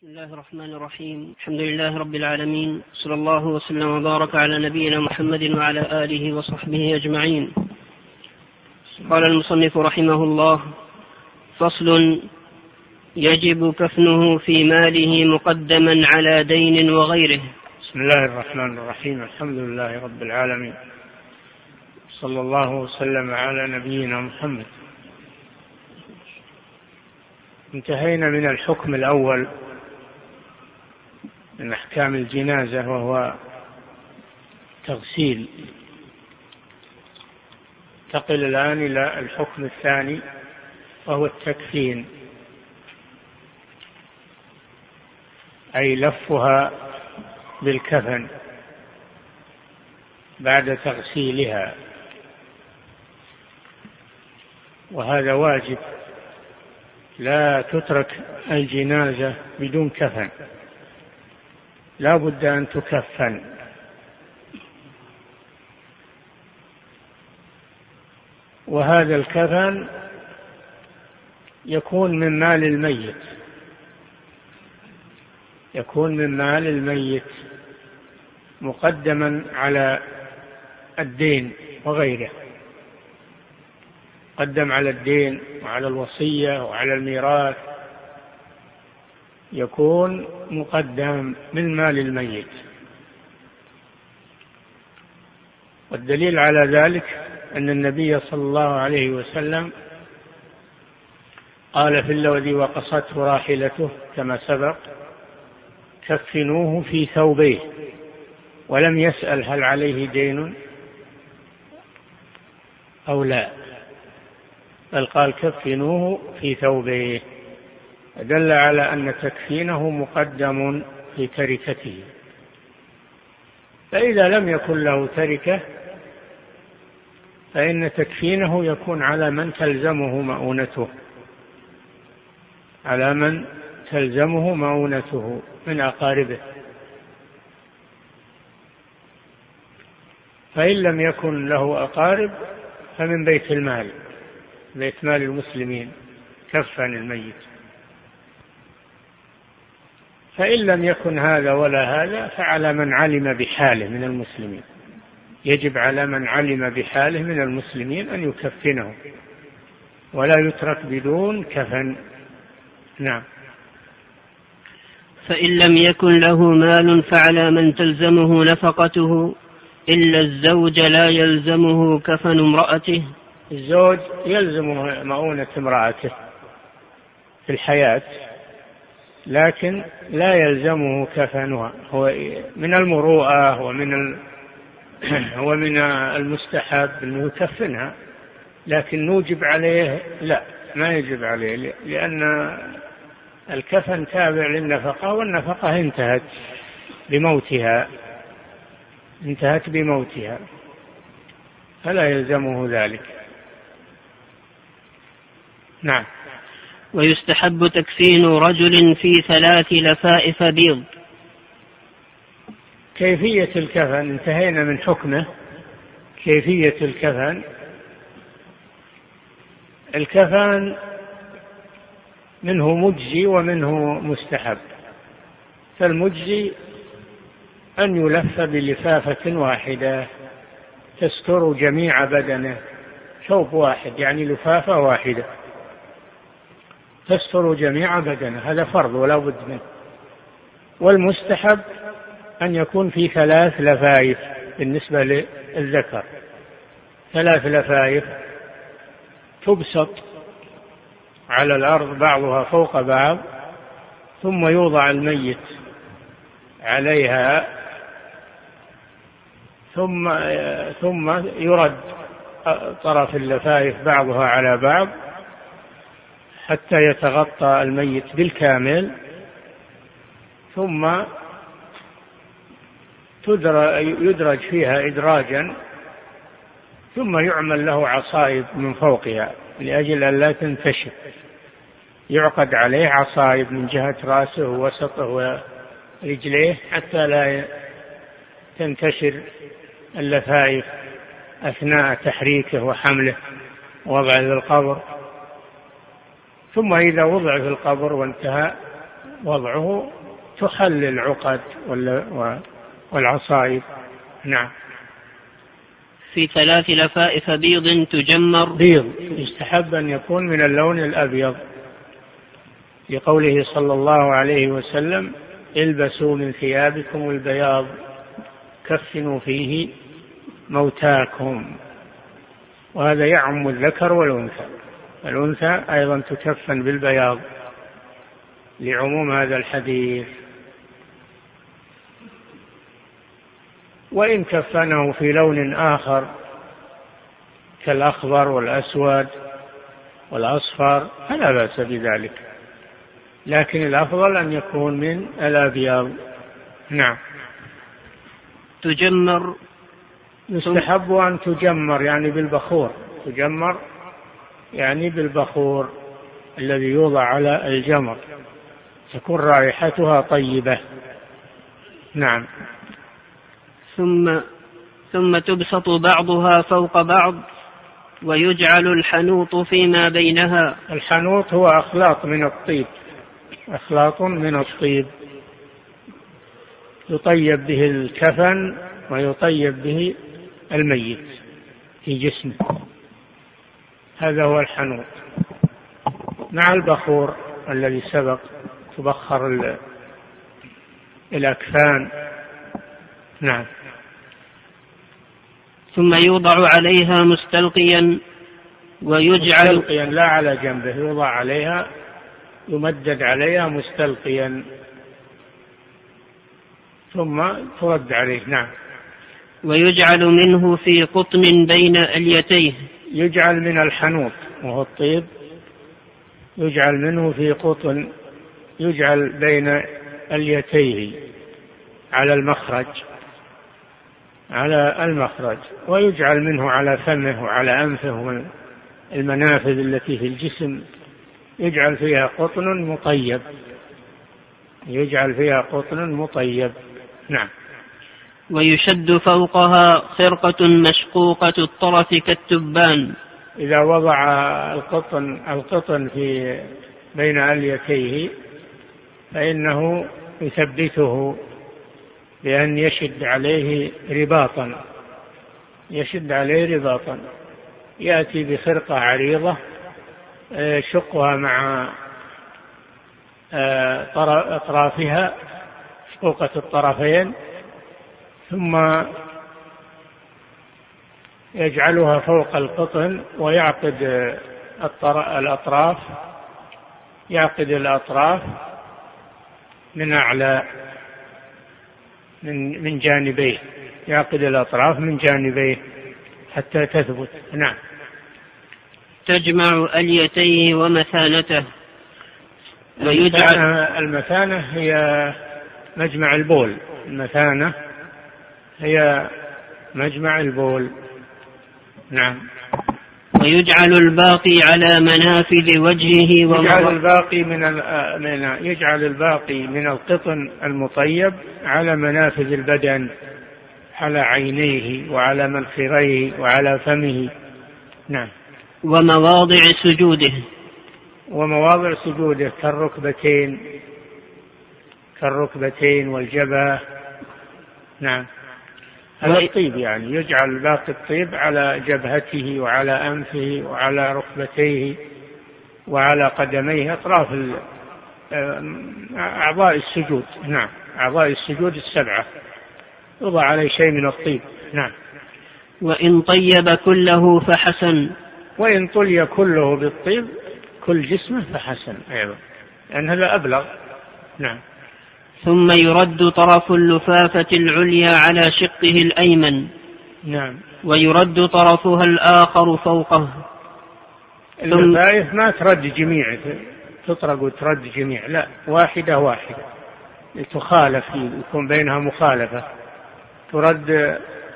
بسم الله الرحمن الرحيم. الحمد لله رب العالمين، صلى الله وسلم وبارك على نبينا محمد وعلى آله وصحبه أجمعين. قال المصنف رحمه الله: فصل: يجب كفنه في ماله مقدما على دين وغيره. بسم الله الرحمن الرحيم. الحمد لله رب العالمين، صلى الله وسلم على نبينا محمد. انتهينا من الحكم الأول من أحكام الجنازة، وهو تغسيل. انتقل الآن إلى الحكم الثاني، وهو التكفين، أي لفها بالكفن بعد تغسيلها، وهذا واجب، لا تترك الجنازة بدون كفن، لا بد أن تكفن. وهذا الكفن يكون من مال الميت، يكون من مال الميت مقدما على الدين وغيره، قدم على الدين وعلى الوصية وعلى الميراث، يكون مقدم من مال الميت. والدليل على ذلك أن النبي صلى الله عليه وسلم قال في الذي وقصته راحلته كما سبق: كفنوه في ثوبيه، ولم يسأل هل عليه دين أو لا، بل قال كفنوه في ثوبيه، دل على أن تكفينه مقدم في تركته. فإذا لم يكن له تركة فإن تكفينه يكون على من تلزمه مؤونته، على من تلزمه مؤونته من أقاربه. فإن لم يكن له أقارب فمن بيت المال، بيت مال المسلمين، كفن الميت. فإن لم يكن هذا ولا هذا فعلى من علم بحاله من المسلمين، يجب على من علم بحاله من المسلمين أن يكفنه، ولا يترك بدون كفن. نعم. فإن لم يكن له مال فعلى من تلزمه نفقته، إلا الزوج لا يلزمه كفن امرأته. الزوج يلزمه مؤونة امرأته في الحياة، لكن لا يلزمه كفنها. هو من المروءة ومن المستحب أنه يكفنها، لكن نوجب عليه لا، ما يجب عليه، لأن الكفن تابع للنفقة، والنفقة انتهت بموتها، فلا يلزمه ذلك. نعم. ويستحب تكفين رجل في 3 لفائف بيض. كيفية الكفن انتهينا من حكمه. كيفية الكفن منه مجزي ومنه مستحب. فالمجزي أن يلف بلفافة واحدة تستر جميع بدنه، ثوب واحد يعني لفافة واحدة تستر جميع بدنه، هذا فرض ولا بد منه. والمستحب أن يكون في 3 لفائف بالنسبة للذكر، 3 لفائف تبسط على الأرض بعضها فوق بعض، ثم يوضع الميت عليها، ثم يرد طرف اللفائف بعضها على بعض حتى يتغطى الميت بالكامل، ثم يدرج فيها إدراجا، ثم يعمل له عصايب من فوقها لأجل أن لا تنتشر. يعقد عليه عصايب من جهة رأسه ووسطه ورجليه حتى لا تنتشر اللفائف أثناء تحريكه وحمله ووضعه في القبر. ثم إذا وضع في القبر وانتهى وضعه تحل العقد والعصائب. نعم. في 3 لفائف بيض تجمر. بيض يستحب أن يكون من اللون الأبيض، لقوله صلى الله عليه وسلم: البسوا من ثيابكم البياض كفنوا فيه موتاكم. وهذا يعم الذكر والأنثى، الأنثى أيضا تكفن بالبياض لعموم هذا الحديث. وإن كفنه في لون آخر كالأخضر والأسود والأصفر فلا بأس بذلك، لكن الأفضل أن يكون من الأبيض. نعم. تجمر. يستحب أن تجمر يعني بالبخور، تجمر يعني بالبخور الذي يوضع على الجمر، تكون رائحتها طيبة. نعم. ثم تبسط بعضها فوق بعض ويجعل الحنوط فيما بينها. الحنوط هو أخلاط من الطيب، أخلاط من الطيب يطيب به الكفن ويطيب به الميت في جسمه، هذا هو الحنوط، مع البخور الذي سبق تبخر الأكفان. نعم. ثم يوضع عليها مستلقيا ويجعل مستلقيا لا على جنبه، يوضع عليها يمدد عليها مستلقيا ثم ترد عليه. نعم. ويجعل منه في قطن بين اليتيه. يجعل من الحنوط وهو الطيب، يجعل منه في قطن، يجعل بين اليتيه على المخرج، ويجعل منه على فمه وعلى أنفه والمنافذ التي في الجسم، يجعل فيها قطن مطيب، يجعل فيها قطن مطيب. نعم. ويشد فوقها خرقة مشقوقة الطرف كالتبان. إذا وضع القطن في بين أليتيه فإنه يثبته بأن يشد عليه رباطا، يأتي بخرقة عريضة يشقها مع أطرافها، شقوقة الطرفين، ثم يجعلها فوق القطن ويعقد الأطراف من أعلى من جانبيه، يعقد الأطراف من جانبيه حتى تثبت. نعم. تجمع أليتيه ومثانته. المثانة هي مجمع البول، المثانة هي مجمع البول. نعم. ويجعل الباقي على منافذ وجهه يجعل الباقي من القطن المطيب على منافذ البدن، على عينيه وعلى منخريه وعلى فمه. نعم. ومواضع سجوده كالركبتين والجبهة. نعم. هذا الطيب يعني يجعل باقي الطيب على جبهته وعلى أنفه وعلى ركبتيه وعلى قدميه، أطراف أعضاء السجود. نعم. أعضاء السجود 7 يوضع عليه شيء من الطيب. نعم. وإن طيب كله فحسن. وإن طلي كله بالطيب كل جسمه فحسن أيضا، لأن هذا أبلغ. نعم. ثم يرد طرف اللفافة العليا على شقه الأيمن. نعم. ويرد طرفها الآخر فوقه. اللفائف ما ترد جميع، تطرق وترد جميع، لا، واحدة لتخالف، يكون بينها مخالفة، ترد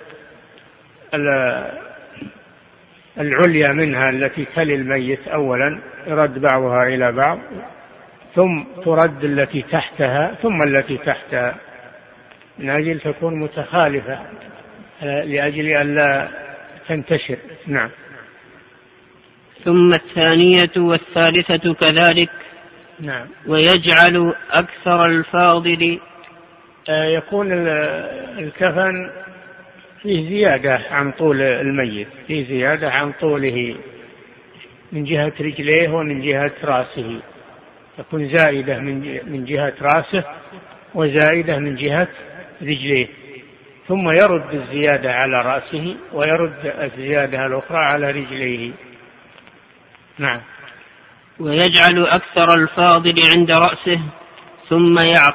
العليا منها التي تلي الميت أولا، يرد بعضها إلى بعض، ثم ترد التي تحتها، ثم التي تحتها، من أجل تكون متخالفة، لأجل أن لا تنتشر. نعم. ثم الثانية والثالثة كذلك. نعم. ويجعل أكثر الفاضل يكون الكفن فيه زيادة عن طول الميت، فيه زيادة عن طوله من جهة رجليه ومن جهة رأسه، تكون زائدة من جهة رأسه وزائدة من جهة رجليه، ثم يرد الزيادة على رأسه ويرد الزيادة الأخرى على رجليه. نعم. ويجعل أكثر الفاضل عند رأسه ثم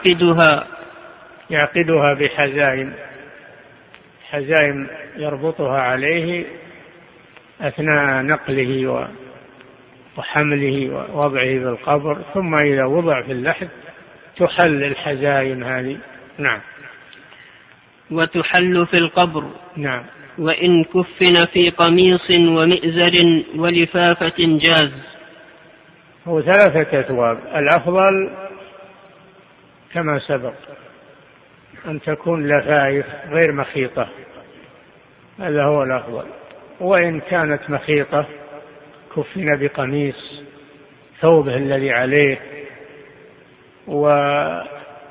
يعقدها بحزائم يربطها عليه أثناء نقله وحمله ووضعه بالقبر، ثم إذا وضع في اللحد تحل الحزائم هذه. نعم. وتحل في القبر. نعم. وإن كفن في قميص ومئزر ولفافة جاز. هو 3 أثواب، الأفضل كما سبق أن تكون لفائف غير مخيطة، هذا هو الأفضل. وإن كانت مخيطة كفن بقميص ثوبه الذي عليه، ووضع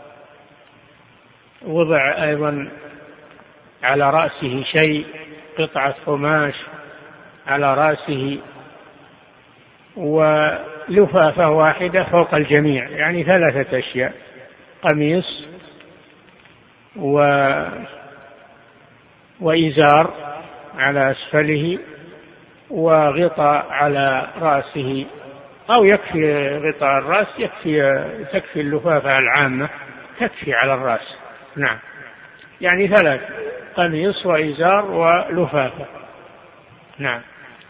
أيضا على رأسه شيء، قطعة قماش على رأسه، ولفافة واحدة فوق الجميع، يعني 3 أشياء: قميص وإزار على أسفله وغطاء على رأسه، أو يكفي غطاء الرأس، تكفي اللفافة العامة تكفي على الرأس. نعم. يعني 3: قميص وإزار ولفافة. نعم.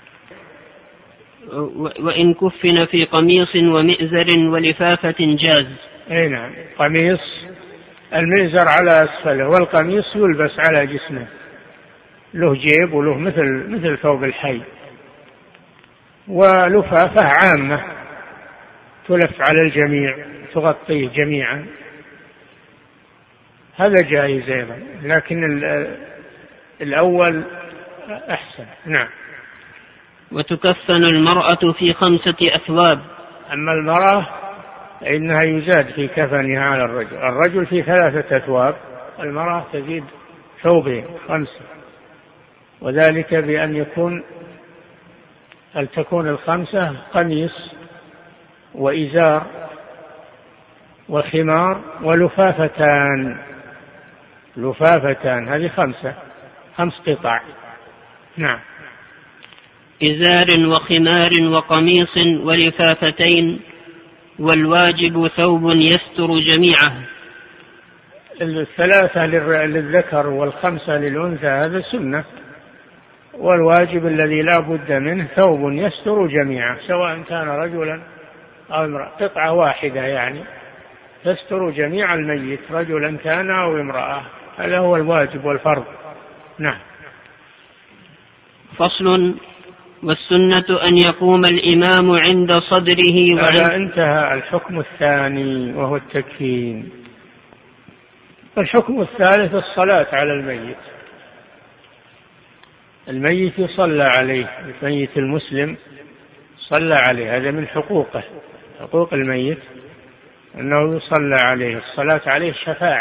وإن كفن في قميص ومئزر ولفافة جاز. أي نعم. قميص، المئزر على أسفله، والقميص يلبس على جسمه، له جيب وله مثل ثوب الحي، ولفافة عامة تلف على الجميع تغطيه جميعا، هذا جائز أيضا، لكن الأول أحسن. نعم. وتكفن المرأة في 5 أثواب. أما المرأة إنها يزاد في كفنها على الرجل في 3 أثواب، المرأة تزيد ثوبين 5، وذلك بأن تكون 5 قميص وإزار وخمار ولفافتان، هذه 5 قطع. نعم. إزار وخمار وقميص ولفافتين، والواجب ثوب يستر جميعه. 3 للذكر و5 للأنثى، هذا سنة، والواجب الذي لا بد منه ثوب يستر جميعه، سواء كان رجلا أو امرأة، قطعة واحدة يعني تستر جميع الميت، رجلا كان أو امرأة، هذا هو الواجب والفرض. نعم. فصل. والسنة أن يقوم الإمام عند صدره. هذا انتهى الحكم الثاني وهو التكفين. الحكم الثالث الصلاة على الميت يصلى عليه، الميت المسلم صلى عليه، هذا من حقوق الميت أنه يصلى عليه. الصلاة عليه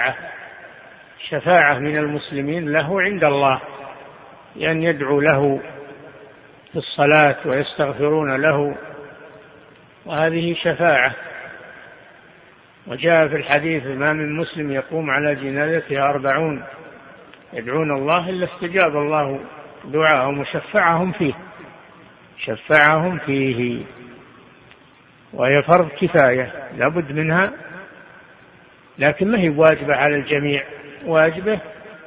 شفاعة من المسلمين له عند الله، لأن يدعو له في الصلاة ويستغفرون له، وهذه شفاعة. وجاء في الحديث: ما من مسلم يقوم على جنازته 40 يدعون الله إلا استجاب الله دعاءهم وشفعهم فيه. وهي فرض كفاية لا بد منها، لكن ما هي واجبة على الجميع، واجبة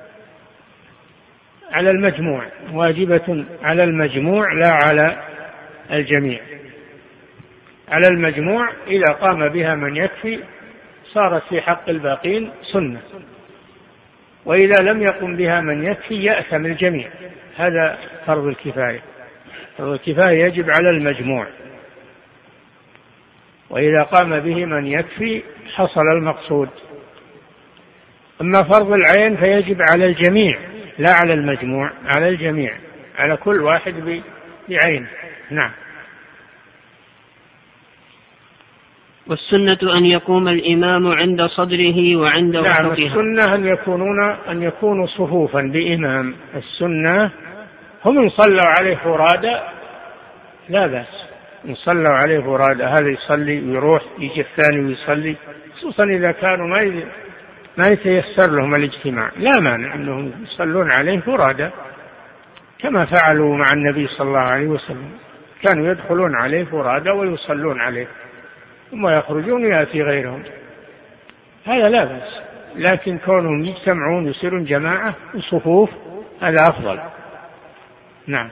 على المجموع، واجبة على المجموع لا على الجميع. على المجموع إذا قام بها من يكفي صارت في حق الباقين سنة، وإذا لم يقم بها من يكفي يأثم الجميع. هذا فرض الكفاية. فرض الكفاية يجب على المجموع، وإذا قام به من يكفي حصل المقصود. أما فرض العين فيجب على الجميع لا على المجموع، على الجميع، على كل واحد بعين. نعم. والسنة أن يقوم الإمام عند صدره وعند وسطها. نعم، السنة أن يكونوا صفوفا بإمام. السنة هم إن صلوا عليه فرادى لا بأس، إن صلوا عليه فرادى هذا يصلي ويروح يجي الثاني ويصلي، خصوصا إذا كانوا ما يتيسر لهم الاجتماع، لا مانع أنهم يصلون عليه فرادى كما فعلوا مع النبي صلى الله عليه وسلم، كانوا يدخلون عليه فرادى ويصلون عليه ثم يخرجون يأتي غيرهم، هذا لا بأس. لكن كونهم يجتمعون يصيرون جماعة وصفوف هذا أفضل. نعم.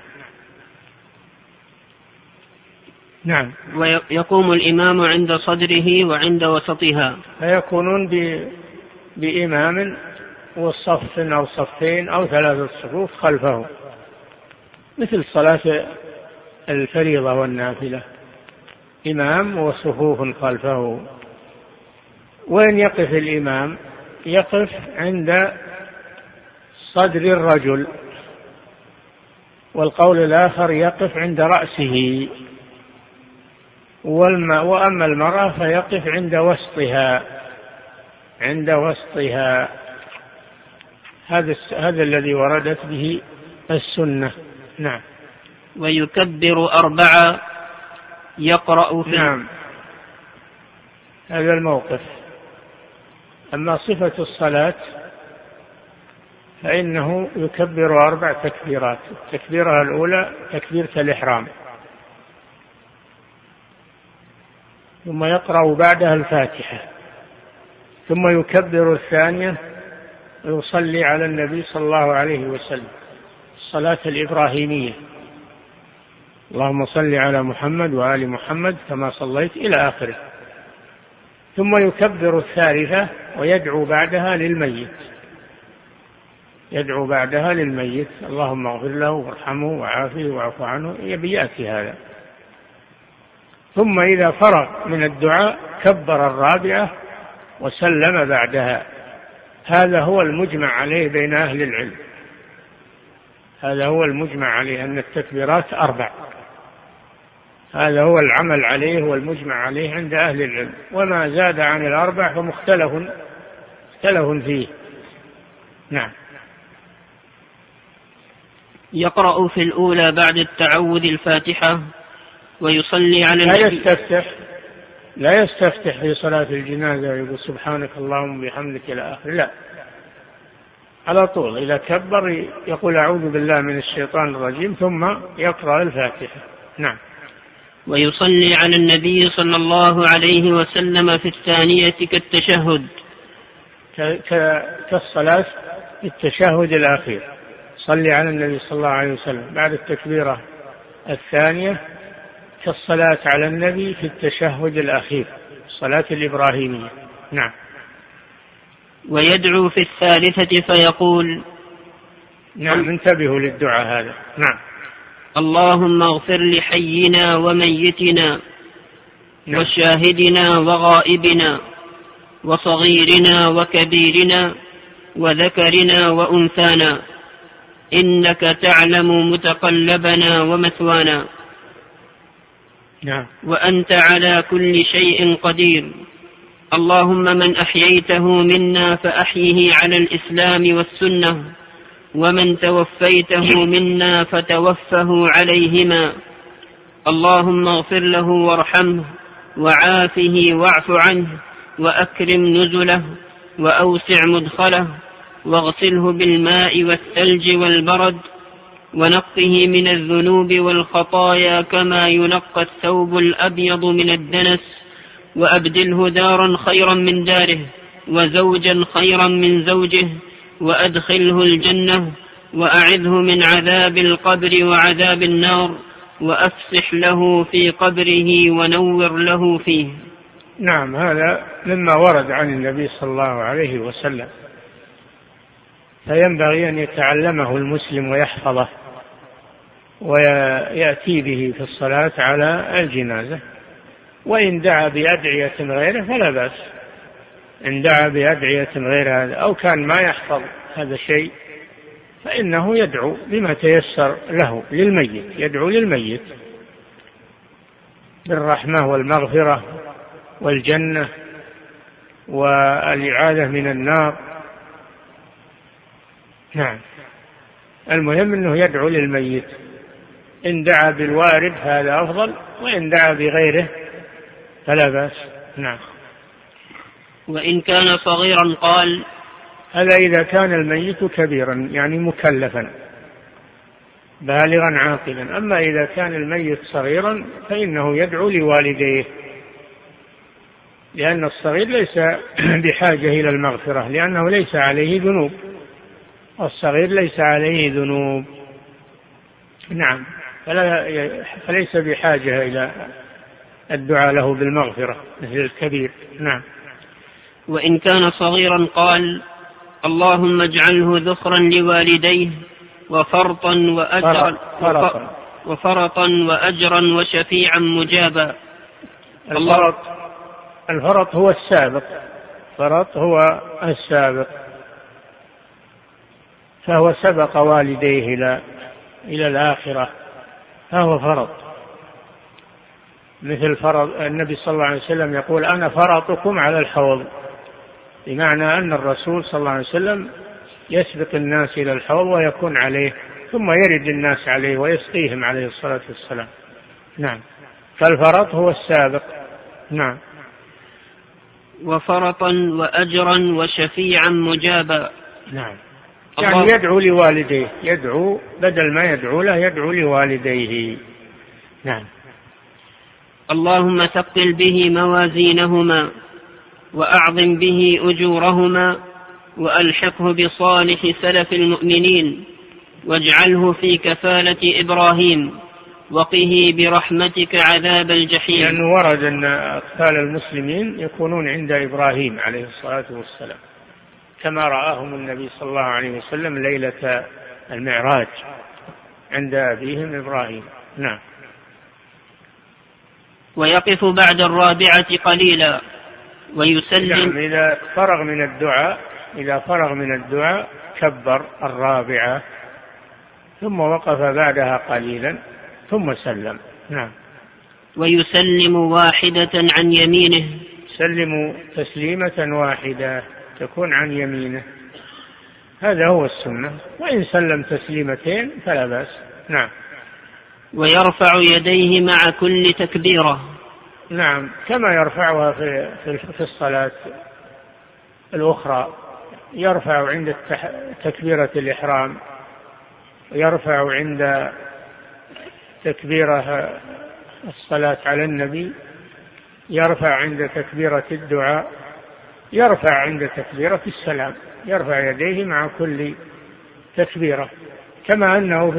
نعم. ويقوم الإمام عند صدره وعند وسطها، فيكونون بإمام وصف أو صفين أو 3 صفوف خلفه، مثل صلاة الفريضة والنافلة، إمام وصفوف خلفه. وين يقف الإمام؟ يقف عند صدر الرجل، والقول الآخر يقف عند رأسه، وأما المرأة فيقف عند وسطها. هذا الذي وردت به السنة. نعم. ويكبر 4 يقرأ في. نعم، هذا الموقف. أما صفة الصلاة فإنه يكبر 4 تكبيرات. التكبيرة الأولى تكبيرة الإحرام، ثم يقرأ بعدها الفاتحة، ثم يكبر الثانية ويصلي على النبي صلى الله عليه وسلم الصلاة الإبراهيمية، اللهم صل على محمد وآل محمد كما صليت إلى آخره، ثم يكبر الثالثة ويدعو بعدها للميت، اللهم اغفر له وارحمه وعافه واعف عنه، يأتي هذا. ثم إذا فرغ من الدعاء كبر 4 وسلم بعدها. هذا هو المجمع عليه بين أهل العلم، هذا هو المجمع عليه أن التكبيرات 4، هذا هو العمل عليه والمجمع عليه عند أهل العلم. وما زاد عن 4 فمختلف فيه. نعم. يقرأ في الأولى بعد التعوذ الفاتحة ويصلي على لا يستفتح في صلاة الجنازة ويقول سبحانك اللهم وبحمدك إلى آخره، لا، على طول إذا كبر يقول أعوذ بالله من الشيطان الرجيم ثم يقرأ الفاتحة. نعم. ويصلي على النبي صلى الله عليه وسلم في الثانية كالتشهد، كالصلاة في التشهد الأخير، صلي على النبي صلى الله عليه وسلم بعد التكبيرة الثانية كالصلاة على النبي في التشهد الأخير، الصلاة الإبراهيمية. نعم. ويدعو في الثالثة فيقول. نعم، انتبهوا للدعاء هذا. نعم. اللهم اغفر لحينا وميتنا وشاهدنا وغائبنا وصغيرنا وكبيرنا وذكرنا وأنثانا إنك تعلم متقلبنا ومثوانا. نعم. وأنت على كل شيء قدير. اللهم من أحييته منا فأحيه على الإسلام والسنة، ومن توفيته منا فتوفه عليهما. اللهم اغفر له وارحمه وعافه واعف عنه وأكرم نزله وأوسع مدخله واغسله بالماء والثلج والبرد ونقه من الذنوب والخطايا كما ينقى الثوب الأبيض من الدنس، وأبدله دارا خيرا من داره وزوجا خيرا من زوجه، وأدخله الجنة، وأعذه من عذاب القبر وعذاب النار، وأفسح له في قبره ونور له فيه. نعم، هذا مما ورد عن النبي صلى الله عليه وسلم، فينبغي أن يتعلمه المسلم ويحفظه ويأتي به في الصلاة على الجنازة. وإن دعا بأدعية غيره فلا بأس، إن دعا بأدعية غير هذا أو كان ما يحفظ هذا الشيء فإنه يدعو بما تيسر له للميت، يدعو للميت بالرحمة والمغفرة والجنة والإعاذة من النار. نعم، المهم أنه يدعو للميت، إن دعا بالوارد هذا أفضل، وإن دعا بغيره فلا بأس. نعم. وإن كان صغيرا قال. هذا إذا كان الميت كبيرا يعني مكلفا بالغا عاقلا. أما إذا كان الميت صغيرا فإنه يدعو لوالديه، لأن الصغير ليس بحاجة إلى المغفرة، لأنه ليس عليه ذنوب، الصغير ليس عليه ذنوب. نعم، فليس بحاجة إلى الدعاء له بالمغفرة مثل الكبير. نعم. وإن كان صغيرا قال: اللهم اجعله ذخرا لوالديه وفرطا وأجرا وشفيعا مجابا. الفرط هو السابق، فرط هو السابق، فهو سبق والديه إلى الآخرة، فهو فرط. مثل فرط النبي صلى الله عليه وسلم يقول: أنا فرطكم على الحوض، بمعنى أن الرسول صلى الله عليه وسلم يسبق الناس إلى الحوض ويكون عليه، ثم يرد الناس عليه ويسقيهم عليه الصلاة والسلام. نعم، فالفرط هو السابق. نعم. وفرطا وأجرا وشفيعا مجابا. نعم، يعني يدعو لوالديه، يدعو بدل ما يدعو له يدعو لوالديه. نعم. اللهم ثقل به موازينهما وأعظم به أجورهما وألحقه بصالح سلف المؤمنين واجعله في كفالة إبراهيم وقه برحمتك عذاب الجحيم. لأنه ورد أن أطفال المسلمين يكونون عند إبراهيم عليه الصلاة والسلام، كما رآهم النبي صلى الله عليه وسلم ليلة المعراج عند أبيهم إبراهيم. نعم. ويقف بعد الرابعة قليلا ويسلم. نعم، إذا فرغ من الدعاء كبر الرابعة، ثم وقف بعدها قليلا ثم سلم. نعم. ويسلم واحدة عن يمينه. سلم تسليمة واحدة تكون عن يمينه، هذا هو السنة، وإن سلم تسليمتين فلا بأس. نعم. ويرفع يديه مع كل تكبيرة. نعم، كما يرفعها في الصلاة الأخرى، يرفع عند تكبيرة الإحرام، ويرفع عند تكبيرة الصلاة على النبي، يرفع عند تكبيرة الدعاء، يرفع عند تكبيرة السلام، يرفع يديه مع كل تكبيرة، كما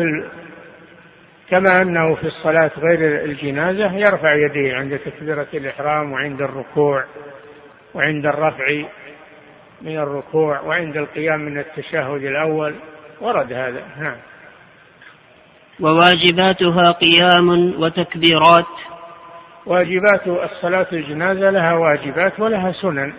أنه في الصلاة غير الجنازة يرفع يديه عند تكبيرة الإحرام وعند الركوع وعند الرفع من الركوع وعند القيام من التشهد الأول، ورد هذا. نعم. وواجباتها قيام وتكبيرات. واجبات الصلاة الجنازة لها واجبات ولها سنن.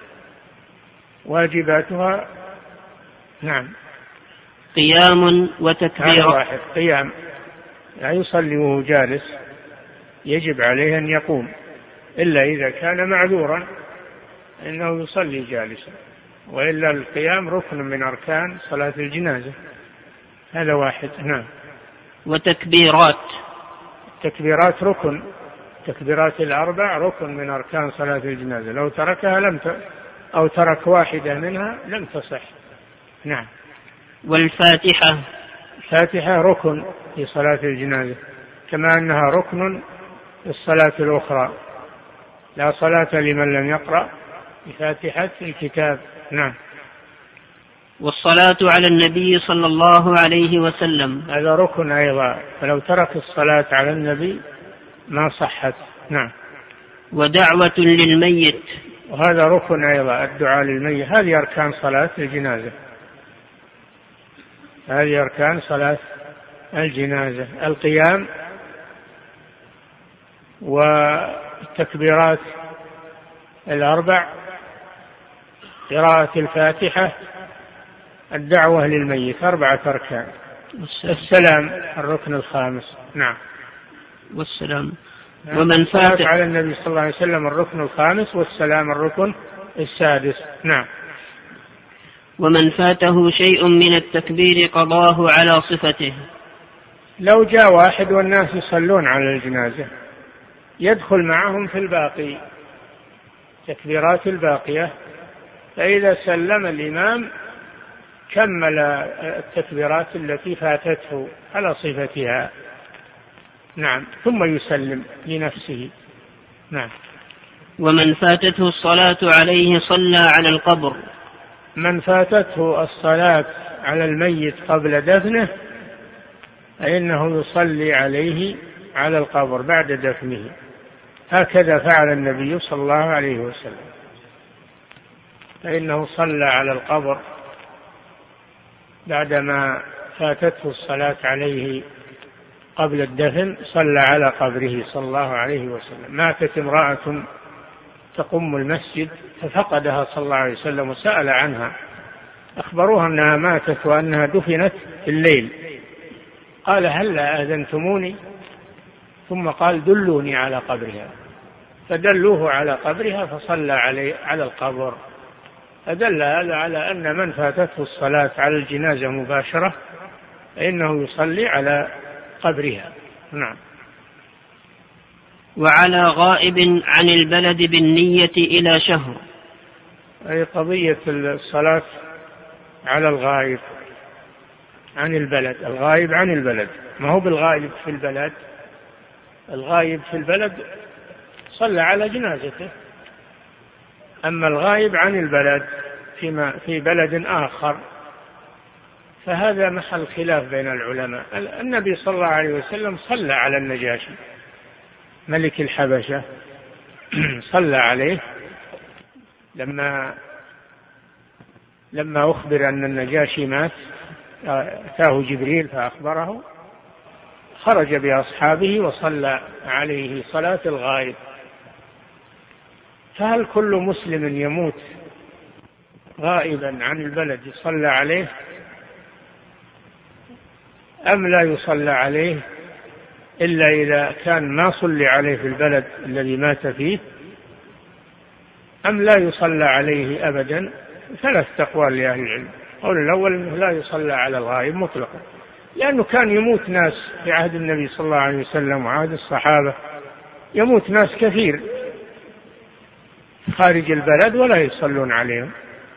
واجباتها نعم قيام وتكبيرات. واحد قيام، لا يصلي وهو جالس، يجب عليه أن يقوم، إلا إذا كان معذورا إنه يصلي جالسا، وإلا القيام ركن من أركان صلاة الجنازة، هذا واحد. نعم. وتكبيرات. تكبيرات ركن، تكبيرات الأربع ركن من أركان صلاة الجنازة، لو تركها أو ترك واحدة منها لم تصح. نعم. والفاتحة. الفاتحة ركن في صلاة الجنازة، كما أنها ركن في الصلاة الأخرى، لا صلاة لمن لم يقرأ بفاتحة الكتاب. نعم. والصلاة على النبي صلى الله عليه وسلم، هذا ركن أيضا، فلو ترك الصلاة على النبي ما صحت. نعم. ودعوة للميت، وهذا ركن أيضا، الدعاء للميت. هذه أركان صلاة الجنازة، هذه أركان صلاة الجنازة: القيام والتكبيرات الأربع، قراءة الفاتحة، الدعوة للميت، 4 أركان. السلام الركن الخامس. نعم. والسلام. ومن فات على النبي صلى الله عليه وسلم الركن الخامس، والسلام الركن السادس. نعم. ومن فاته شيء من التكبير قضاه على صفته. لو جاء واحد والناس يصلون على الجنازة يدخل معهم في الباقي تكبيرات الباقية، فإذا سلم الإمام كمل التكبيرات التي فاتته على صفتها. نعم. ثم يسلم لنفسه. نعم. ومن فاتته الصلاة عليه صلى على القبر. من فاتته الصلاة على الميت قبل دفنه فإنه يصلي عليه على القبر بعد دفنه، هكذا فعل النبي صلى الله عليه وسلم، فإنه صلى على القبر بعدما فاتته الصلاة عليه قبل الدفن، صلى على قبره صلى الله عليه وسلم. ماتت امرأة تقم المسجد ففقدها صلى الله عليه وسلم وسأل عنها، أخبروها أنها ماتت وأنها دفنت في الليل، قال هل أذنتموني؟ ثم قال دلوني على قبرها، فدلوه على قبرها فصلى على القبر. فدل هذا على أن من فاتته الصلاة على الجنازة مباشرة فإنه يصلي على قبرها. نعم. وعلى غائب عن البلد بالنية إلى شهر. أي قضية الصلاة على الغائب عن البلد، الغائب عن البلد، ما هو بالغائب في البلد. الغائب في البلد صلى على جنازته، أما الغائب عن البلد في بلد آخر فهذا محل خلاف بين العلماء. النبي صلى الله عليه وسلم صلى على النجاشي ملك الحبشة، صلى عليه لما أخبر أن النجاشي مات، أتاه جبريل فأخبره، خرج بأصحابه وصلى عليه صلاة الغائب. فهل كل مسلم يموت غائبا عن البلد يصلى عليه أم لا يصلى عليه إلا إذا كان ما صلى عليه في البلد الذي مات فيه، أم لا يصلى عليه أبدا؟ ثلاث أقوال لأهل العلم. القول الأول أنه لا يصلى على الغائب مطلقا، لأنه كان يموت ناس في عهد النبي صلى الله عليه وسلم وعهد الصحابة، يموت ناس كثير خارج البلد ولا يصلون عليهم،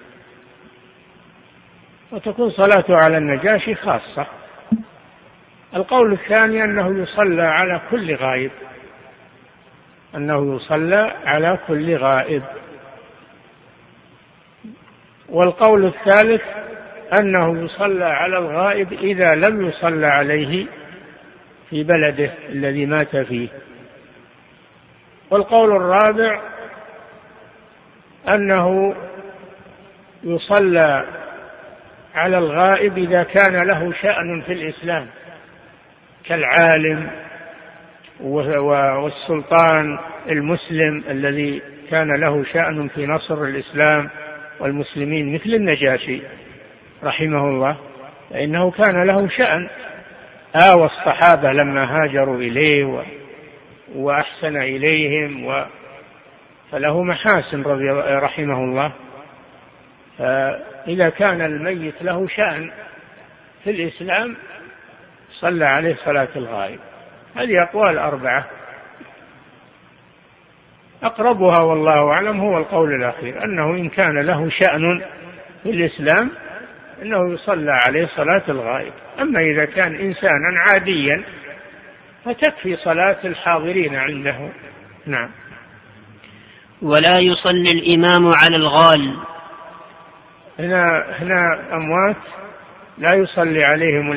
وتكون صلاته على النجاشي خاصة. القول الثاني أنه يصلى على كل غائب، أنه يصلى على كل غائب. والقول الثالث أنه يصلى على الغائب إذا لم يصلى عليه في بلده الذي مات فيه. والقول الرابع أنه يصلى على الغائب إذا كان له شأن في الإسلام كالعالم والسلطان المسلم الذي كان له شأن في نصر الإسلام والمسلمين مثل النجاشي رحمه الله، فإنه كان له شأن، آوى الصحابة لما هاجروا إليه وأحسن إليهم فله محاسن رحمه الله. فإذا كان الميت له شأن في الإسلام صلى عليه صلاة الغائب. هذه أقوال أربعة، أقربها والله أعلم هو القول الأخير، أنه إن كان له شأن في الإسلام أنه يصلى عليه صلاة الغائب. أما إذا كان إنسانا عاديا فتكفي صلاة الحاضرين عنده. نعم. ولا يصلي الإمام على الغال. هنا أموات لا يصلي عليهم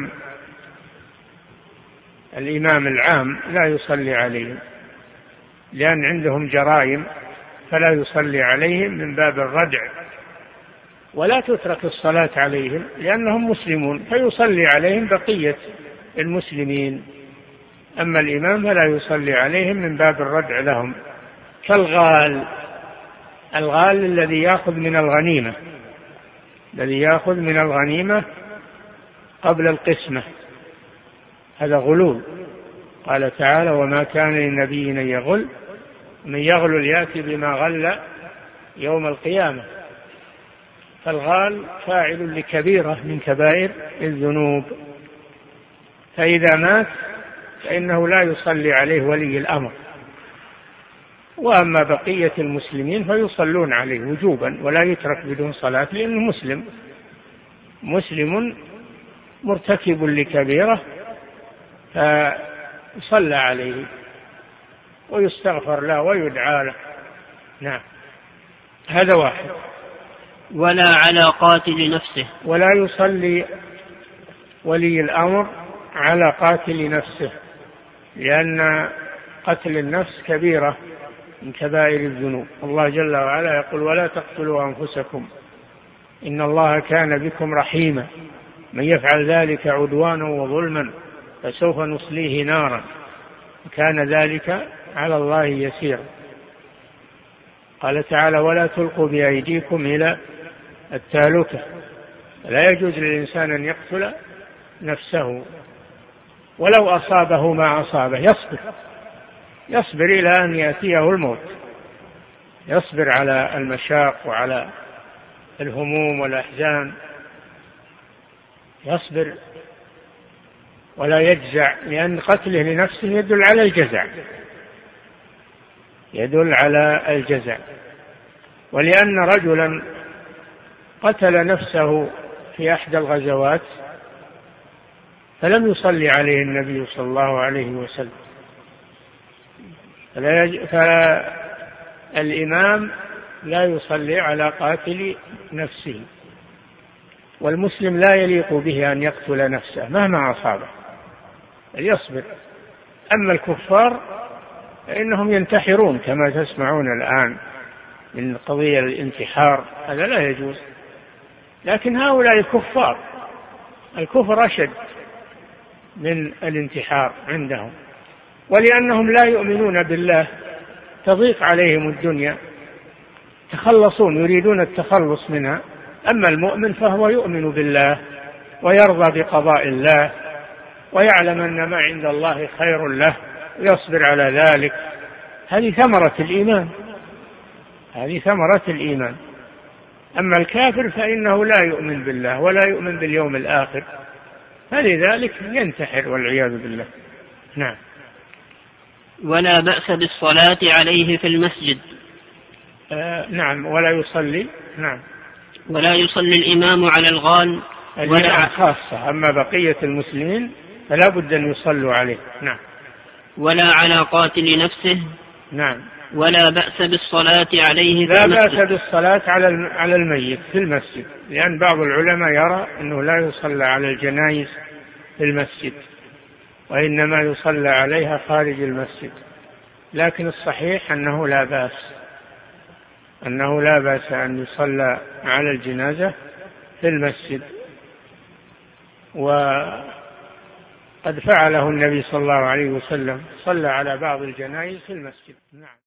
الإمام العام لا يصلي عليهم، لأن عندهم جرائم فلا يصلي عليهم من باب الردع، ولا تترك الصلاة عليهم لأنهم مسلمون فيصلي عليهم بقية المسلمين. أما الإمام فلا يصلي عليهم من باب الردع لهم، كالغال، الغال الذي يأخذ من الغنيمة قبل القسمة، هذا غلول، قال تعالى: وما كان للنبي أن يغل، من يغل يأتي بما غل يوم القيامة. فالغال فاعل لكبيرة من كبائر الذنوب، فإذا مات فإنه لا يصلي عليه ولي الأمر، وأما بقية المسلمين فيصلون عليه وجوبا ولا يترك بدون صلاة، لأنه مسلم مرتكب لكبيرة، فيصلى عليه ويستغفر له ويدعى له. نعم، هذا واحد. ولا على قاتل نفسه، ولا يصلي ولي الأمر على قاتل نفسه، لأن قتل النفس كبيرة من كبائر الذنوب. الله جل وعلا يقول: ولا تقتلوا أنفسكم إن الله كان بكم رحيما من يفعل ذلك عدوانا وظلما فسوف نصليه نارا كان ذلك على الله يسيرا. قال تعالى: ولا تلقوا بأيديكم إلى التهلكة. لا يجوز للإنسان أن يقتل نفسه ولو أصابه ما أصابه، يصبر إلى أن يأتيه الموت، يصبر على المشاق وعلى الهموم والأحزان، يصبر ولا يجزع، لأن قتله لنفسه يدل على الجزع. ولأن رجلا قتل نفسه في أحد الغزوات فلم يصلي عليه النبي صلى الله عليه وسلم، فالإمام لا يصلي على قاتل نفسه، والمسلم لا يليق به أن يقتل نفسه مهما أصابه، يصبر. أما الكفار فإنهم ينتحرون كما تسمعون الآن من قضية الانتحار، هذا لا يجوز. لكن هؤلاء الكفر أشد من الانتحار عندهم، ولأنهم لا يؤمنون بالله تضيق عليهم الدنيا، يريدون التخلص منها. أما المؤمن فهو يؤمن بالله ويرضى بقضاء الله ويعلم أن ما عند الله خير له ويصبر على ذلك. هذه ثمرة الإيمان. أما الكافر فإنه لا يؤمن بالله ولا يؤمن باليوم الآخر، فلذلك ينتحر والعياذ بالله. نعم. ولا بأس بالصلاة عليه في المسجد. نعم، ولا يصلي. نعم، ولا يصلي الإمام على الغال ولا خاصة، أما بقية المسلمين فلا بد أن يصلوا عليه. نعم. ولا على قاتل نفسه. نعم. ولا بأس بالصلاة عليه في لا المسجد. بأس بالصلاة على الميت في المسجد، لأن بعض العلماء يرى أنه لا يصلى على الجنائز في المسجد، وإنما يصلى عليها خارج المسجد. لكن الصحيح أنه لا بأس أن يصلى على الجنازة في المسجد، وقد فعله النبي صلى الله عليه وسلم، صلى على بعض الجنائز في المسجد. نعم.